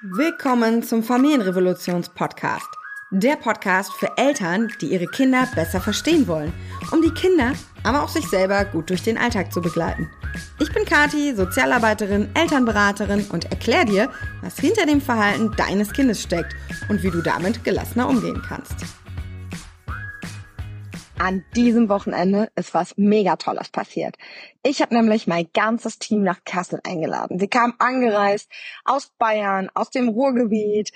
Willkommen zum Familienrevolutions-Podcast. Der Podcast für Eltern, die ihre Kinder besser verstehen wollen, um die Kinder, aber auch sich selber gut durch den Alltag zu begleiten. Ich bin Kathi, Sozialarbeiterin, Elternberaterin und erkläre dir, was hinter dem Verhalten deines Kindes steckt und wie du damit gelassener umgehen kannst. An diesem Wochenende ist was mega Tolles passiert. Ich habe nämlich mein ganzes Team nach Kassel eingeladen. Sie kamen angereist aus Bayern, aus dem Ruhrgebiet,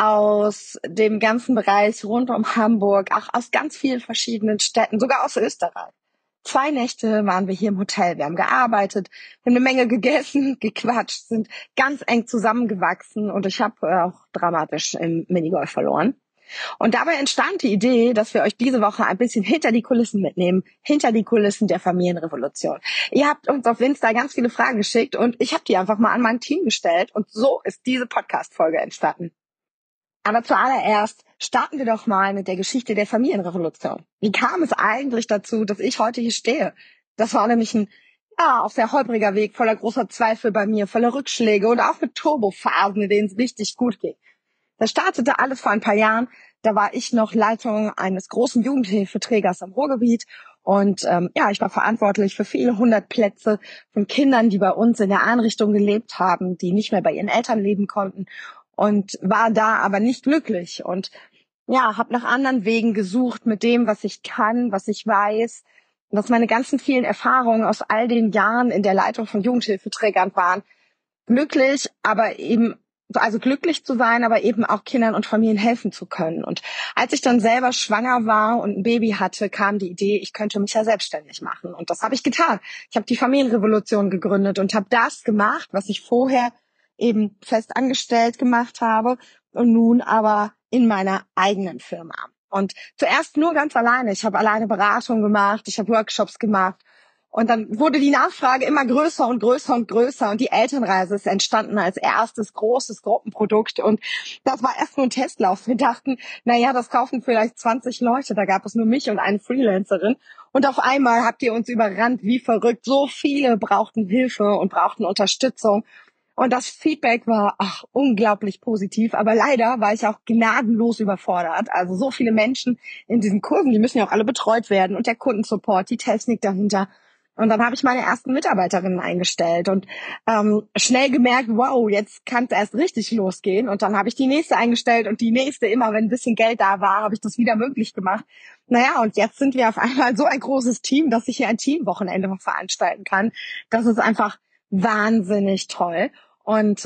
aus dem ganzen Bereich rund um Hamburg, auch aus ganz vielen verschiedenen Städten, sogar aus Österreich. 2 Nächte waren wir hier im Hotel. Wir haben gearbeitet, wir haben eine Menge gegessen, gequatscht, sind ganz eng zusammengewachsen und ich habe auch dramatisch im Minigolf verloren. Und dabei entstand die Idee, dass wir euch diese Woche ein bisschen hinter die Kulissen mitnehmen, hinter die Kulissen der Familienrevolution. Ihr habt uns auf Insta ganz viele Fragen geschickt und ich habe die einfach mal an mein Team gestellt und so ist diese Podcast-Folge entstanden. Aber zuallererst starten wir doch mal mit der Geschichte der Familienrevolution. Wie kam es eigentlich dazu, dass ich heute hier stehe? Das war nämlich ein auch sehr holpriger Weg, voller großer Zweifel bei mir, voller Rückschläge und auch mit Turbophasen, in denen es richtig gut ging. Das startete alles vor ein paar Jahren. Da war ich noch Leitung eines großen Jugendhilfeträgers am Ruhrgebiet. Und ich war verantwortlich für viele 100 Plätze von Kindern, die bei uns in der Einrichtung gelebt haben, die nicht mehr bei ihren Eltern leben konnten. Und war da aber nicht glücklich. Und habe nach anderen Wegen gesucht mit dem, was ich kann, was ich weiß. Und dass meine ganzen vielen Erfahrungen aus all den Jahren in der Leitung von Jugendhilfeträgern waren. Glücklich, aber eben glücklich zu sein, aber eben auch Kindern und Familien helfen zu können. Und als ich dann selber schwanger war und ein Baby hatte, kam die Idee, ich könnte mich ja selbstständig machen. Und das habe ich getan. Ich habe die Familienrevolution gegründet und habe das gemacht, was ich vorher eben fest angestellt gemacht habe und nun aber in meiner eigenen Firma. Und zuerst nur ganz alleine. Ich habe alleine Beratung gemacht, ich habe Workshops gemacht. Und dann wurde die Nachfrage immer größer und größer und größer und die Elternreise ist entstanden als erstes großes Gruppenprodukt und das war erst nur ein Testlauf. Wir dachten, das kaufen vielleicht 20 Leute, da gab es nur mich und eine Freelancerin und auf einmal habt ihr uns überrannt wie verrückt. So viele brauchten Hilfe und brauchten Unterstützung und das Feedback war unglaublich positiv, aber leider war ich auch gnadenlos überfordert. Also so viele Menschen in diesen Kursen, die müssen ja auch alle betreut werden und der Kundensupport, die Technik dahinter. Und dann habe ich meine ersten Mitarbeiterinnen eingestellt und schnell gemerkt, wow, jetzt kann es erst richtig losgehen. Und dann habe ich die nächste eingestellt und die nächste, immer wenn ein bisschen Geld da war, habe ich das wieder möglich gemacht. Und jetzt sind wir auf einmal so ein großes Team, dass ich hier ein Teamwochenende veranstalten kann. Das ist einfach wahnsinnig toll. Und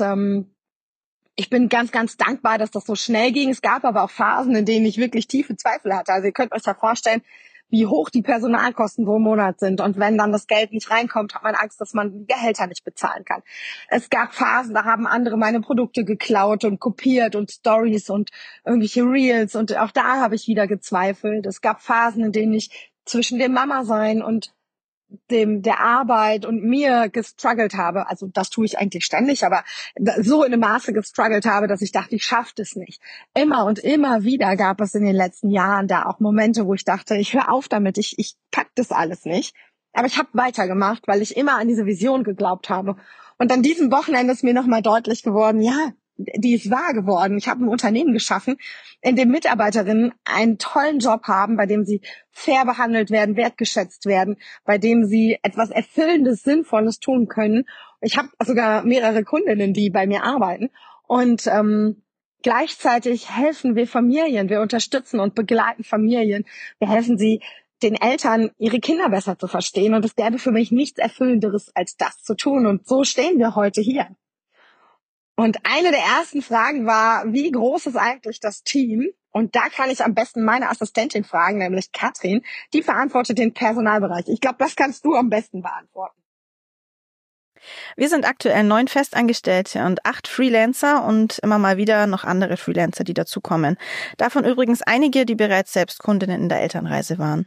ich bin ganz, ganz dankbar, dass das so schnell ging. Es gab aber auch Phasen, in denen ich wirklich tiefe Zweifel hatte. Also ihr könnt euch ja vorstellen, wie hoch die Personalkosten pro Monat sind. Und wenn dann das Geld nicht reinkommt, hat man Angst, dass man die Gehälter nicht bezahlen kann. Es gab Phasen, da haben andere meine Produkte geklaut und kopiert und Stories und irgendwelche Reels. Und auch da habe ich wieder gezweifelt. Es gab Phasen, in denen ich zwischen dem Mama-Sein und der Arbeit und mir gestruggelt habe, also das tue ich eigentlich ständig, aber so in einem Maße gestruggelt habe, dass ich dachte, ich schaffe das nicht. Immer und immer wieder gab es in den letzten Jahren da auch Momente, wo ich dachte, ich höre auf damit, ich pack das alles nicht. Aber ich habe weitergemacht, weil ich immer an diese Vision geglaubt habe. Und an diesem Wochenende ist mir nochmal deutlich geworden, die ist wahr geworden. Ich habe ein Unternehmen geschaffen, in dem Mitarbeiterinnen einen tollen Job haben, bei dem sie fair behandelt werden, wertgeschätzt werden, bei dem sie etwas Erfüllendes, Sinnvolles tun können. Ich habe sogar mehrere Kundinnen, die bei mir arbeiten. Und gleichzeitig helfen wir Familien, wir unterstützen und begleiten Familien. Wir helfen sie, den Eltern ihre Kinder besser zu verstehen. Und es gäbe für mich nichts Erfüllenderes, als das zu tun. Und so stehen wir heute hier. Und eine der ersten Fragen war, wie groß ist eigentlich das Team? Und da kann ich am besten meine Assistentin fragen, nämlich Katrin. Die verantwortet den Personalbereich. Ich glaube, das kannst du am besten beantworten. Wir sind aktuell 9 Festangestellte und 8 Freelancer und immer mal wieder noch andere Freelancer, die dazukommen. Davon übrigens einige, die bereits selbst Kundinnen in der Elternreise waren.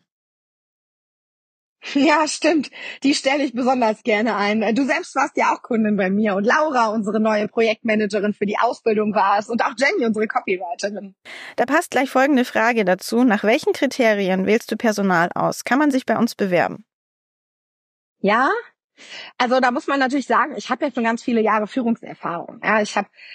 Ja, stimmt. Die stelle ich besonders gerne ein. Du selbst warst ja auch Kundin bei mir und Laura, unsere neue Projektmanagerin für die Ausbildung, war es und auch Jenny, unsere Copywriterin. Da passt gleich folgende Frage dazu. Nach welchen Kriterien wählst du Personal aus? Kann man sich bei uns bewerben? Ja, also da muss man natürlich sagen, ich habe ja schon ganz viele Jahre Führungserfahrung. Ja, ich habe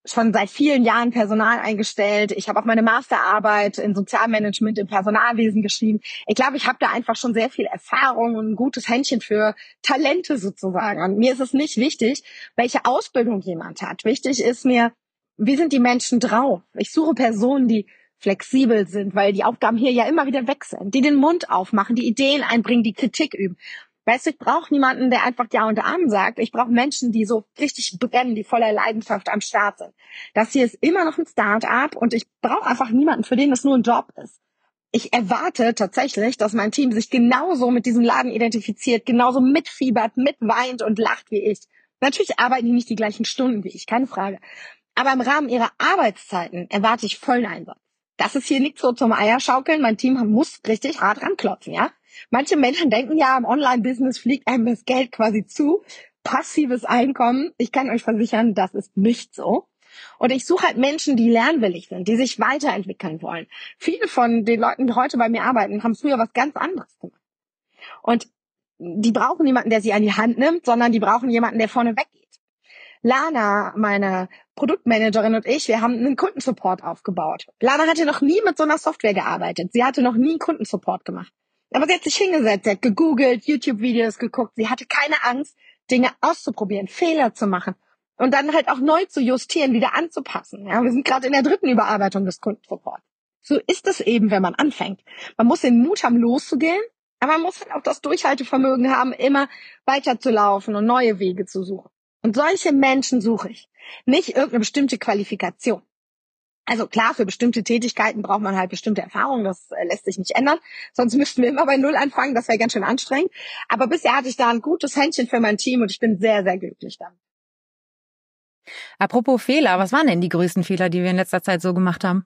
schon seit vielen Jahren Personal eingestellt. Ich habe auch meine Masterarbeit in Sozialmanagement im Personalwesen geschrieben. Ich glaube, ich habe da einfach schon sehr viel Erfahrung und ein gutes Händchen für Talente sozusagen. Und mir ist es nicht wichtig, welche Ausbildung jemand hat. Wichtig ist mir, wie sind die Menschen drauf? Ich suche Personen, die flexibel sind, weil die Aufgaben hier ja immer wieder wechseln, die den Mund aufmachen, die Ideen einbringen, die Kritik üben. Weißt du, ich brauche niemanden, der einfach Ja und Amen sagt. Ich brauche Menschen, die so richtig brennen, die voller Leidenschaft am Start sind. Das hier ist immer noch ein Start-up und ich brauche einfach niemanden, für den das nur ein Job ist. Ich erwarte tatsächlich, dass mein Team sich genauso mit diesem Laden identifiziert, genauso mitfiebert, mitweint und lacht wie ich. Natürlich arbeiten die nicht die gleichen Stunden wie ich, keine Frage. Aber im Rahmen ihrer Arbeitszeiten erwarte ich vollen Einsatz. Das ist hier nicht so zum Eierschaukeln. Mein Team muss richtig hart ranklopfen, ja? Manche Menschen denken ja, im Online-Business fliegt einem das Geld quasi zu. Passives Einkommen. Ich kann euch versichern, das ist nicht so. Und ich suche halt Menschen, die lernwillig sind, die sich weiterentwickeln wollen. Viele von den Leuten, die heute bei mir arbeiten, haben früher was ganz anderes gemacht. Und die brauchen niemanden, der sie an die Hand nimmt, sondern die brauchen jemanden, der vorne weggeht. Lana, meine Produktmanagerin und ich, wir haben einen Kundensupport aufgebaut. Lana hatte noch nie mit so einer Software gearbeitet. Sie hatte noch nie einen Kundensupport gemacht. Aber sie hat sich hingesetzt, sie hat gegoogelt, YouTube-Videos geguckt. Sie hatte keine Angst, Dinge auszuprobieren, Fehler zu machen und dann halt auch neu zu justieren, wieder anzupassen. Ja, wir sind gerade in der 3. Überarbeitung des Kundensupports. So ist es eben, wenn man anfängt. Man muss den Mut haben, loszugehen, aber man muss halt auch das Durchhaltevermögen haben, immer weiterzulaufen und neue Wege zu suchen. Und solche Menschen suche ich. Nicht irgendeine bestimmte Qualifikation. Also klar, für bestimmte Tätigkeiten braucht man halt bestimmte Erfahrungen, das lässt sich nicht ändern. Sonst müssten wir immer bei Null anfangen, das wäre ganz schön anstrengend. Aber bisher hatte ich da ein gutes Händchen für mein Team und ich bin sehr, sehr glücklich damit. Apropos Fehler, was waren denn die größten Fehler, die wir in letzter Zeit so gemacht haben?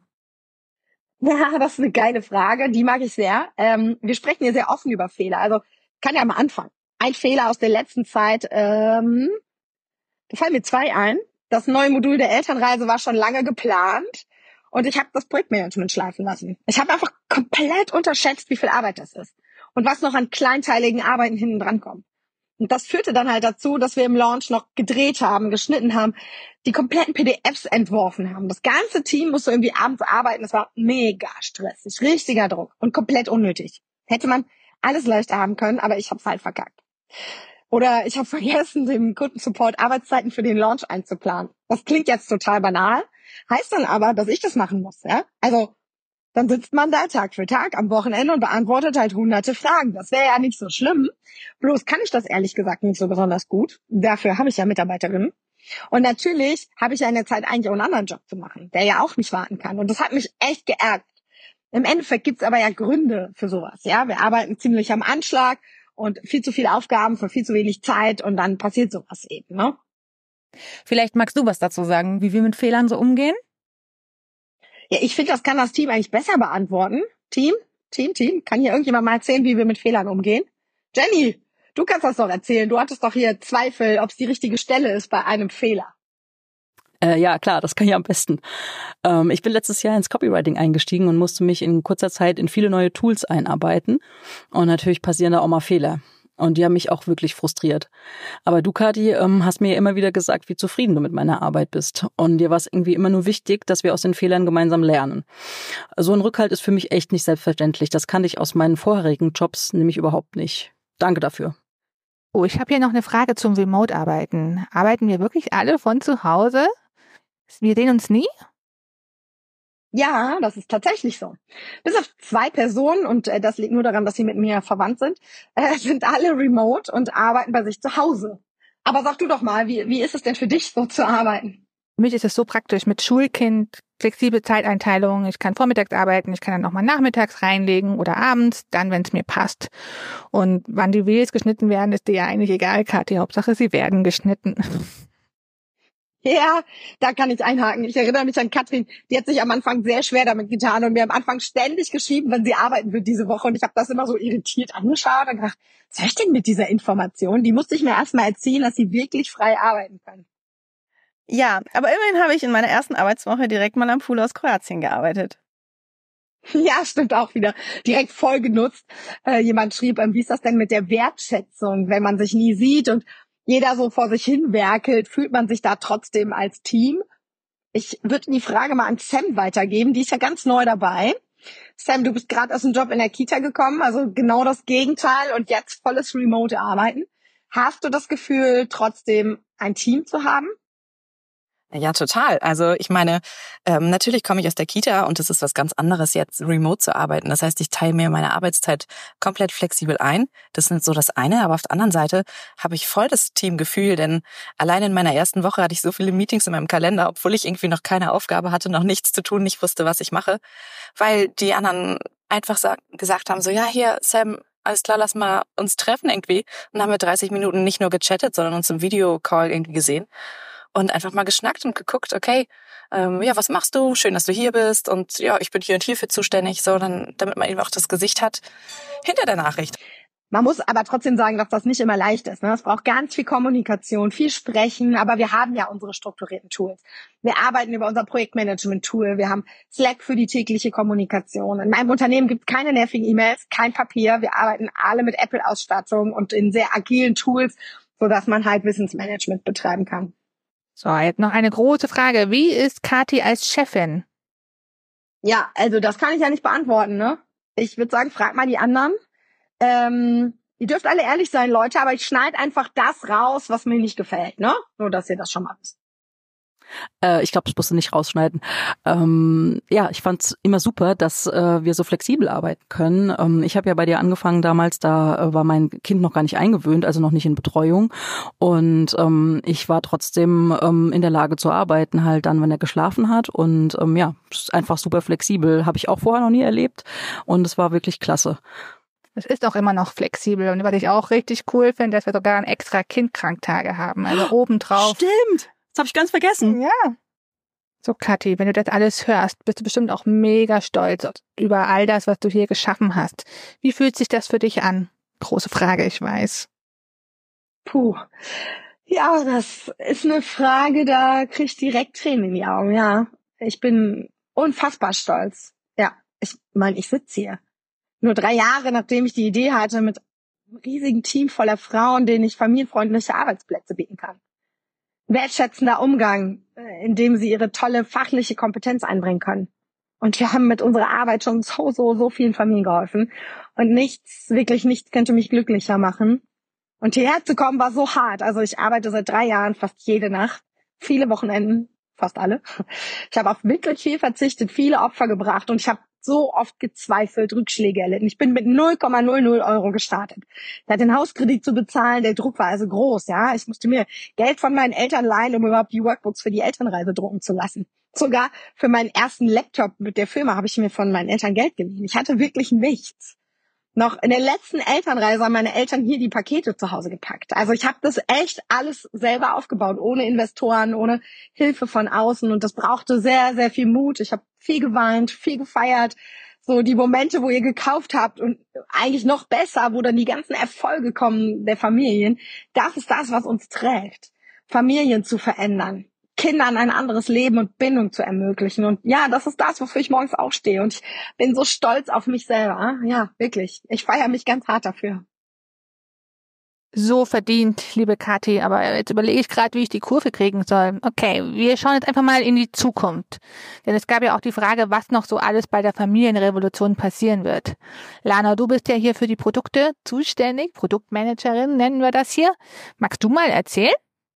Ja, das ist eine geile Frage, die mag ich sehr. Wir sprechen hier sehr offen über Fehler, also kann ja mal anfangen. Ein Fehler aus der letzten Zeit, da fallen mir 2 ein. Das neue Modul der Elternreise war schon lange geplant und ich habe das Projektmanagement schleifen lassen. Ich habe einfach komplett unterschätzt, wie viel Arbeit das ist und was noch an kleinteiligen Arbeiten hinten dran kommt. Und das führte dann halt dazu, dass wir im Launch noch gedreht haben, geschnitten haben, die kompletten PDFs entworfen haben. Das ganze Team musste irgendwie abends arbeiten. Das war mega stressig, richtiger Druck und komplett unnötig. Hätte man alles leichter haben können, aber ich habe es halt verkackt. Oder ich habe vergessen, dem Kundensupport Arbeitszeiten für den Launch einzuplanen. Das klingt jetzt total banal, heißt dann aber, dass ich das machen muss. Ja? Also dann sitzt man da Tag für Tag am Wochenende und beantwortet halt hunderte Fragen. Das wäre ja nicht so schlimm. Bloß kann ich das ehrlich gesagt nicht so besonders gut. Dafür habe ich ja Mitarbeiterinnen. Und natürlich habe ich ja in der Zeit eigentlich auch einen anderen Job zu machen, der ja auch nicht warten kann. Und das hat mich echt geärgert. Im Endeffekt gibt's aber ja Gründe für sowas. Ja, wir arbeiten ziemlich am Anschlag und viel zu viele Aufgaben für viel zu wenig Zeit und dann passiert sowas eben, ne? Vielleicht magst du was dazu sagen, wie wir mit Fehlern so umgehen? Ja, ich finde, das kann das Team eigentlich besser beantworten. Team. Kann hier irgendjemand mal erzählen, wie wir mit Fehlern umgehen? Jenny, du kannst das doch erzählen. Du hattest doch hier Zweifel, ob es die richtige Stelle ist bei einem Fehler. Ja, klar, das kann ich am besten. Ich bin letztes Jahr ins Copywriting eingestiegen und musste mich in kurzer Zeit in viele neue Tools einarbeiten. Und natürlich passieren da auch mal Fehler. Und die haben mich auch wirklich frustriert. Aber du, Kathi, hast mir ja immer wieder gesagt, wie zufrieden du mit meiner Arbeit bist. Und dir war es irgendwie immer nur wichtig, dass wir aus den Fehlern gemeinsam lernen. So ein Rückhalt ist für mich echt nicht selbstverständlich. Das kannte ich aus meinen vorherigen Jobs nämlich überhaupt nicht. Danke dafür. Oh, ich habe hier noch eine Frage zum Remote-Arbeiten. Arbeiten wir wirklich alle von zu Hause? Wir sehen uns nie? Ja, das ist tatsächlich so. Bis auf 2 Personen, und das liegt nur daran, dass sie mit mir verwandt sind alle remote und arbeiten bei sich zu Hause. Aber sag du doch mal, wie ist es denn für dich, so zu arbeiten? Für mich ist es so praktisch mit Schulkind, flexible Zeiteinteilung. Ich kann vormittags arbeiten, ich kann dann nochmal nachmittags reinlegen oder abends, dann, wenn es mir passt. Und wann die Reels geschnitten werden, ist dir ja eigentlich egal, Kathi. Hauptsache, sie werden geschnitten. Ja, da kann ich einhaken. Ich erinnere mich an Katrin, die hat sich am Anfang sehr schwer damit getan und mir am Anfang ständig geschrieben, wenn sie arbeiten wird diese Woche. Und ich habe das immer so irritiert angeschaut und gedacht, was soll ich denn mit dieser Information? Die musste ich mir erstmal erzählen, dass sie wirklich frei arbeiten können. Ja, aber immerhin habe ich in meiner ersten Arbeitswoche direkt mal am Pool aus Kroatien gearbeitet. Ja, stimmt auch wieder. Direkt voll genutzt. Jemand schrieb, wie ist das denn mit der Wertschätzung, wenn man sich nie sieht und jeder so vor sich hin werkelt, fühlt man sich da trotzdem als Team? Ich würde die Frage mal an Sam weitergeben. Die ist ja ganz neu dabei. Sam, du bist gerade aus dem Job in der Kita gekommen, also genau das Gegenteil und jetzt volles Remote-Arbeiten. Hast du das Gefühl, trotzdem ein Team zu haben? Ja, total. Also ich meine, natürlich komme ich aus der Kita und es ist was ganz anderes, jetzt remote zu arbeiten. Das heißt, ich teile mir meine Arbeitszeit komplett flexibel ein. Das ist so das eine. Aber auf der anderen Seite habe ich voll das Teamgefühl, denn allein in meiner ersten Woche hatte ich so viele Meetings in meinem Kalender, obwohl ich irgendwie noch keine Aufgabe hatte, noch nichts zu tun, nicht wusste, was ich mache, weil die anderen einfach gesagt haben, so ja, hier, Sam, alles klar, lass mal uns treffen irgendwie. Und dann haben wir 30 Minuten nicht nur gechattet, sondern uns im Videocall irgendwie gesehen. Und einfach mal geschnackt und geguckt, okay, ja, was machst du? Schön, dass du hier bist. Und ja, ich bin hier und hierfür zuständig, so dann, damit man eben auch das Gesicht hat hinter der Nachricht. Man muss aber trotzdem sagen, dass das nicht immer leicht ist. Ne? Es braucht ganz viel Kommunikation, viel Sprechen, aber wir haben ja unsere strukturierten Tools. Wir arbeiten über unser Projektmanagement-Tool, wir haben Slack für die tägliche Kommunikation. In meinem Unternehmen gibt es keine nervigen E-Mails, kein Papier. Wir arbeiten alle mit Apple-Ausstattung und in sehr agilen Tools, sodass man halt Wissensmanagement betreiben kann. So, jetzt noch eine große Frage. Wie ist Kathi als Chefin? Ja, also das kann ich ja nicht beantworten, ne? Ich würde sagen, frag mal die anderen. Ihr dürft alle ehrlich sein, Leute, aber ich schneide einfach das raus, was mir nicht gefällt, ne? Nur, dass ihr das schon mal wisst. Ich glaube, das musst du nicht rausschneiden. Ja, ich fand's immer super, dass wir so flexibel arbeiten können. Ich habe ja bei dir angefangen damals, da war mein Kind noch gar nicht eingewöhnt, also noch nicht in Betreuung. Und ich war trotzdem in der Lage zu arbeiten, halt dann, wenn er geschlafen hat. Und ja, ist einfach super flexibel. Habe ich auch vorher noch nie erlebt. Und es war wirklich klasse. Es ist auch immer noch flexibel. Und was ich auch richtig cool finde, dass wir sogar ein extra Kindkranktage haben. Also obendrauf. Stimmt! Das habe ich ganz vergessen. Ja. So, Kathi, wenn du das alles hörst, bist du bestimmt auch mega stolz über all das, was du hier geschaffen hast. Wie fühlt sich das für dich an? Große Frage, ich weiß. Puh. Ja, das ist eine Frage, da krieg ich direkt Tränen in die Augen, ja. Ich bin unfassbar stolz. Ja, ich meine, ich sitze hier. Nur 3 Jahre, nachdem ich die Idee hatte, mit einem riesigen Team voller Frauen, denen ich familienfreundliche Arbeitsplätze bieten kann. Wertschätzender Umgang, in dem sie ihre tolle fachliche Kompetenz einbringen können. Und wir haben mit unserer Arbeit schon so vielen Familien geholfen. Und wirklich nichts könnte mich glücklicher machen. Und hierher zu kommen war so hart. Also ich arbeite seit 3 Jahren fast jede Nacht, viele Wochenenden, fast alle. Ich habe auf wirklich viel verzichtet, viele Opfer gebracht und ich habe so oft gezweifelt, Rückschläge erlitten. Ich bin mit 0,00 € gestartet. Ich hatte den Hauskredit zu bezahlen, der Druck war also groß, ja. Ich musste mir Geld von meinen Eltern leihen, um überhaupt die Workbooks für die Elternreise drucken zu lassen. Sogar für meinen ersten Laptop mit der Firma habe ich mir von meinen Eltern Geld geliehen. Ich hatte wirklich nichts. Noch in der letzten Elternreise haben meine Eltern hier die Pakete zu Hause gepackt. Also ich habe das echt alles selber aufgebaut, ohne Investoren, ohne Hilfe von außen. Und das brauchte sehr viel Mut. Ich habe viel geweint, viel gefeiert. So die Momente, wo ihr gekauft habt und eigentlich noch besser, wo dann die ganzen Erfolge kommen der Familien. Das ist das, was uns trägt. Familien zu verändern. Kindern ein anderes Leben und Bindung zu ermöglichen. Und ja, das ist das, wofür ich morgens aufstehe. Und ich bin so stolz auf mich selber. Ja, wirklich. Ich feiere mich ganz hart dafür. So verdient, liebe Kathi. Aber jetzt überlege ich gerade, wie ich die Kurve kriegen soll. Okay, wir schauen jetzt einfach mal in die Zukunft. Denn es gab ja auch die Frage, was noch so alles bei der Familienrevolution passieren wird. Lana, du bist ja hier für die Produkte zuständig. Produktmanagerin nennen wir das hier. Magst du mal erzählen?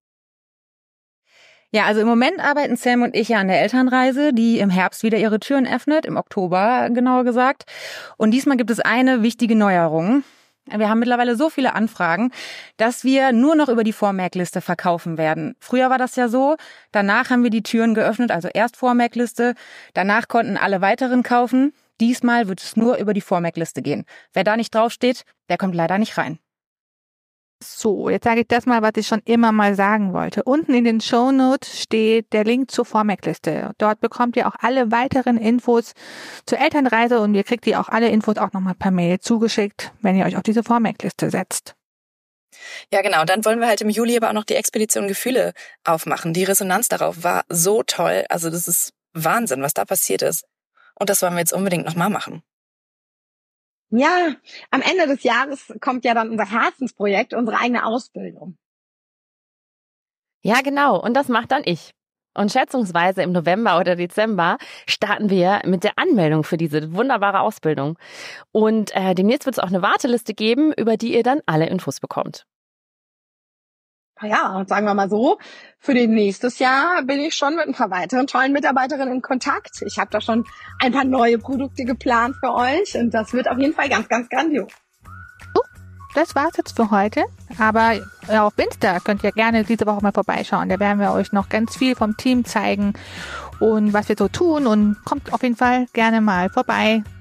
Ja, also im Moment arbeiten Sam und ich ja an der Elternreise, die im Herbst wieder ihre Türen öffnet, im Oktober genauer gesagt. Und diesmal gibt es eine wichtige Neuerung. Wir haben mittlerweile so viele Anfragen, dass wir nur noch über die Vormerkliste verkaufen werden. Früher war das ja so, danach haben wir die Türen geöffnet, also erst Vormerkliste, danach konnten alle weiteren kaufen. Diesmal wird es nur über die Vormerkliste gehen. Wer da nicht draufsteht, der kommt leider nicht rein. So, jetzt sage ich das mal, was ich schon immer mal sagen wollte. Unten in den Shownotes steht der Link zur Vormerkliste. Dort bekommt ihr auch alle weiteren Infos zur Elternreise und ihr kriegt auch alle Infos auch nochmal per Mail zugeschickt, wenn ihr euch auf diese Vormerkliste setzt. Ja, genau. Dann wollen wir halt im Juli aber auch noch die Expedition Gefühle aufmachen. Die Resonanz darauf war so toll. Also das ist Wahnsinn, was da passiert ist. Und das wollen wir jetzt unbedingt nochmal machen. Ja, am Ende des Jahres kommt ja dann unser Herzensprojekt, unsere eigene Ausbildung. Ja, genau. Und das macht dann ich. Und schätzungsweise im November oder Dezember starten wir mit der Anmeldung für diese wunderbare Ausbildung. Und demnächst wird es auch eine Warteliste geben, über die ihr dann alle Infos bekommt. Ja, sagen wir mal so, für den nächstes Jahr bin ich schon mit ein paar weiteren tollen Mitarbeiterinnen in Kontakt. Ich habe da schon ein paar neue Produkte geplant für euch und das wird auf jeden Fall ganz, ganz grandios. Das war's jetzt für heute. Aber auf Insta könnt ihr gerne diese Woche mal vorbeischauen. Da werden wir euch noch ganz viel vom Team zeigen und was wir so tun. Und kommt auf jeden Fall gerne mal vorbei.